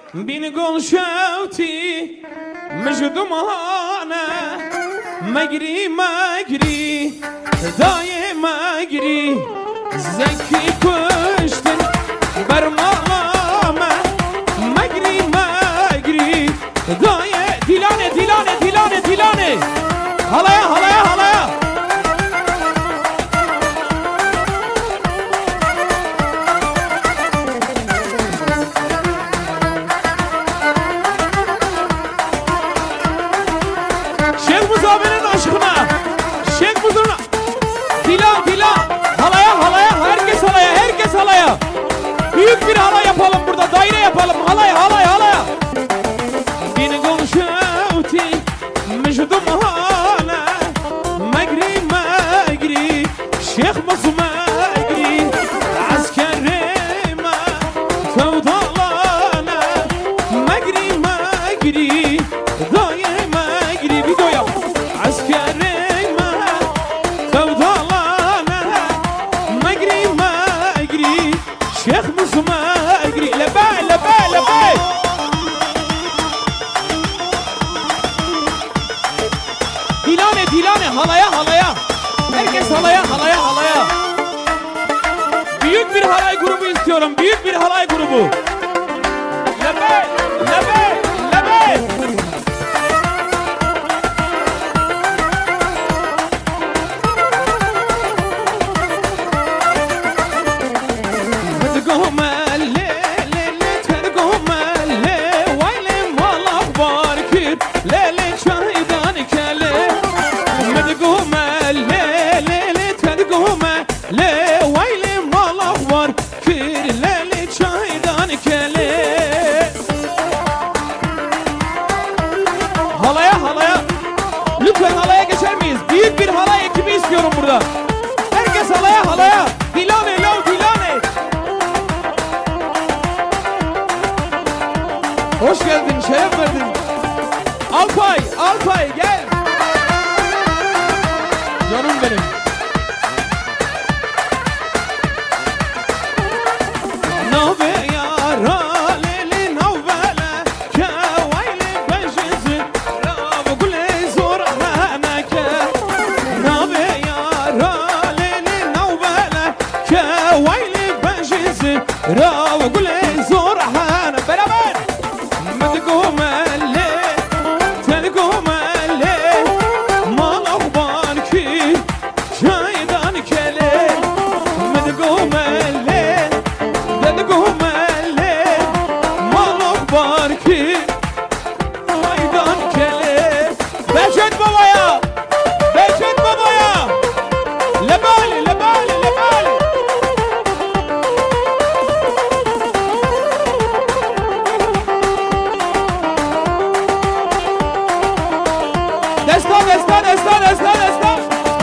بين قول شوتي مجد مهانة مجري مجري دايم مجري زكي كشتن برمامة مجري مجري دايم ديلاني ديلاني ديلاني ديلاني هلايا هلايا هلايا Muzaffer'in aşkına Şeyh Muzaffer'in Dilan Dilan halaya halaya herkes halaya herkes halaya büyük bir halay yapalım burada daire yapalım halay halay halaya Beni konuşuti mecdum hala Magri magri Şeyh Muzaffer'in askerime Tevdalana Magri magri Daye magri videoya askerime Tevdalana Magri magri Şeyh Muzaffer'in Lebay lebay lebay Dilane dilane halaya halaya herkes halaya halaya halaya büyük bir halay grubu istiyorum büyük bir halay grubu Lebay lebay lebay Halaya halaya lütfen halaya geçer miyiz? Büyük bir halay ekibi istiyorum burada. Herkes halaya halaya. Dilane lo dilane. Hoş geldin, şeref verdin. Alpay, Alpay gel. Canım benim. Nave yara leli navvele kevayli bejizi rav gule zor hanake. Nave yara leli navvele kevayli bejizi rav gule zor hanake. Beraber. Medgum elle, telgum elle, malak var ki çaydan kele. Medgum elle, telgum elle, malak var ki çaydan kele. Behçet babaya, Behçet babaya, lebali lebali lebali. Destan, destan, destan, destan, destan.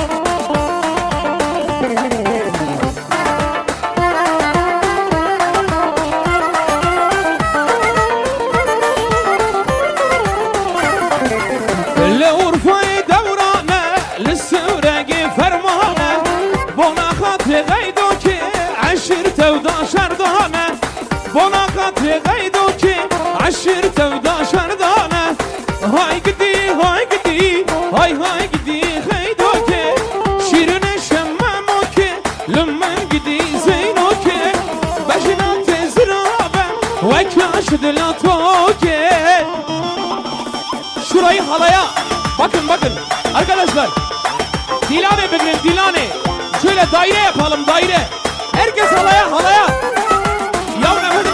Le urfayı devrane, lissüregi fermane, bona katri gaydo ki, aşir tevda şerdane, bona katri gaydo ki, aşir tevda şerdane. Hay gidi, hay gidi, hay hay gidi, haydo ki, şirine şemmem o ki, lümmen gidi zeyno ki, başına tezrabe, ve kaşıdılat o ki. Şurayı halaya, bakın bakın, arkadaşlar, Dilane bekleyin, Dilane, şöyle daire yapalım, daire, herkes halaya, halaya. Yavrum efendim.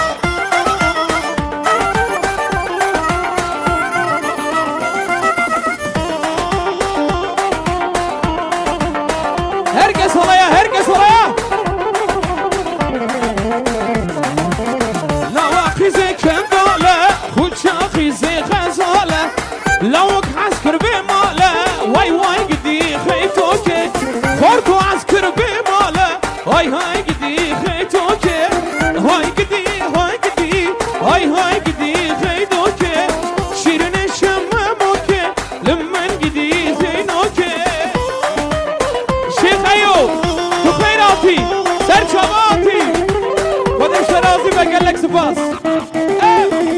Herkes olaya, herkes olaya. Lavakize kendale, huçakize gazale, lavuk asker bemale, vay vay gidi khaytoke, korku asker bemale, hay hay gidi khaytoke, hay gidi, hay gidi, hay hay gidi khaytoke, şirine şemmemoke, lemmen gidi zeynoke. Şeyhayo, Tukhayratı, Serçavati, Kadeş Terazi ve Gellek Sıfas.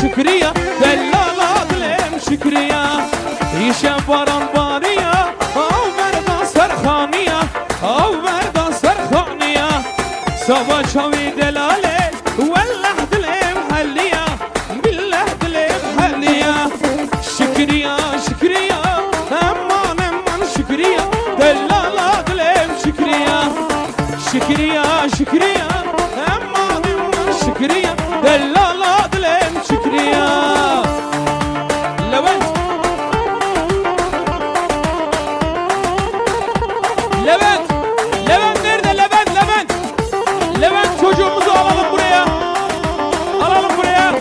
şükriye Dellala dilim şükriye İşe baran bariye Av verdan serhaniye Av verdan serhaniye Sabah çavi delale Vellah dilim halliye Billah dilim halliye Şükriye şükriye Aman aman şükriye Dellala dilim şükriye Şükriye şükriye Aman aman şükriye Dellala dilim şükriye Levent Levent Levent nerede Levent Levent Levent çocuğumuzu alalım buraya Alalım buraya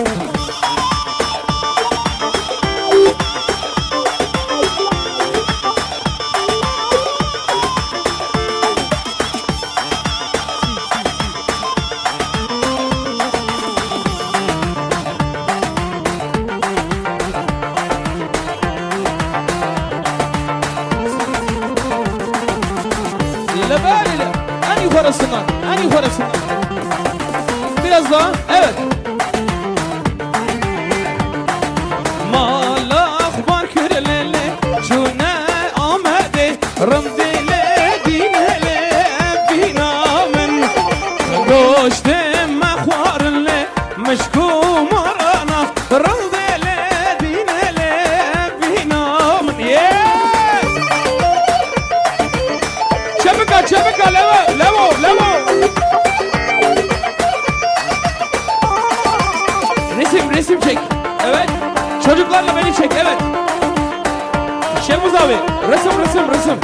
Lebelele en yukarısından en yukarısından biraz daha evet Malak var kürelele Cune amede Rımdile dinele Binamen Doştem mekvarle Meşkum arana Rımdile dinele Binamen Çabuk levo levo levo Resim çek evet çocuklarla beni çek evet Şemuz abi resim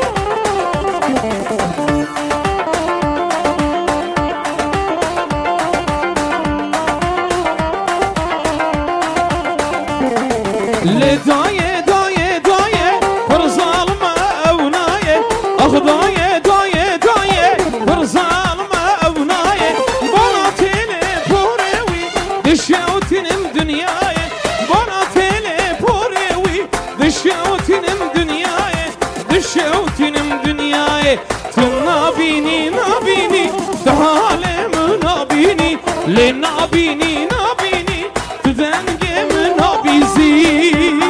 Le daye daye daye Fırzalma evnaye Ah daye daye daye Fırzalma evnaye Bana teleporevi Dışavutinim dünyaya Bana teleporevi Dışavutinim dünyaya Dışavutinim dünyaya Tüm nabini nabini Dahalem nabini Le nabini nabini Tüzengem nabizi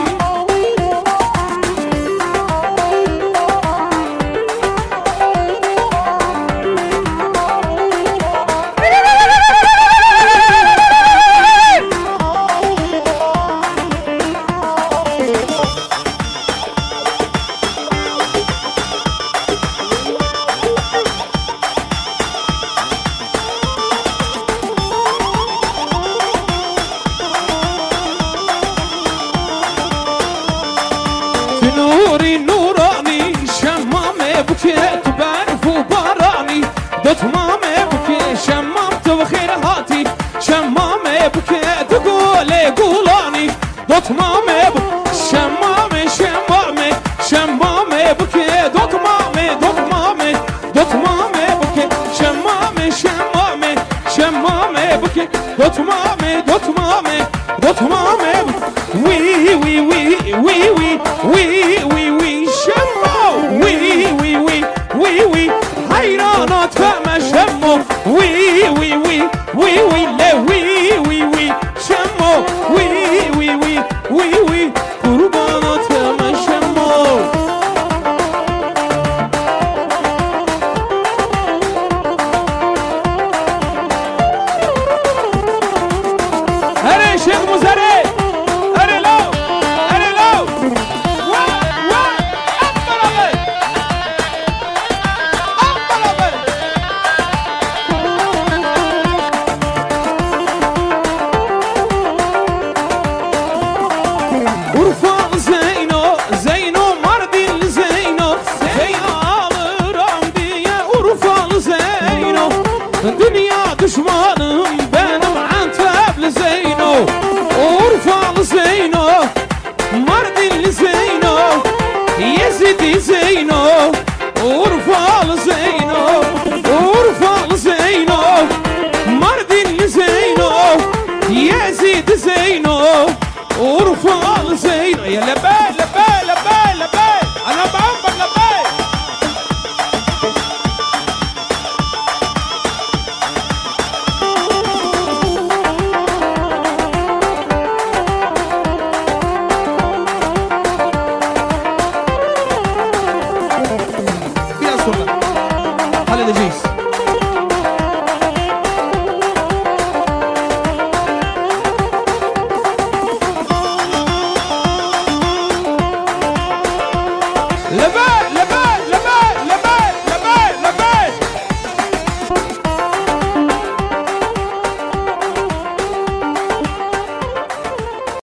نوري نوراني شمامي بكيت بعرف وباراني دوت مامي بكيت شمامت بخير هاتي شمامي بكيت قولي قولاني دوت مامي شمامي شمامي شمامي بكيت دوت مامي دوت مامي دوت مامي بكيت شمامي شمامي شمامي بكيت دوت مامي دوت مامي دوت مامي وي وي وي وي وي وي وي وي شمو وي وي وي وي وي حيرانات فما شمو وي وي وي وي وي لا وي وي وي شمو وي وي وي وي وي قربانات فما شمو هري شيخ مزاري Dünya düşmanım benim Antepli Zeyno Urfalı Zeyno Mardinli Zeyno Yezidi Zeyno Urfalı Zeyno Urfalı Zeyno Mardinli Zeyno Yezidi Zeyno Urfalı Zeyno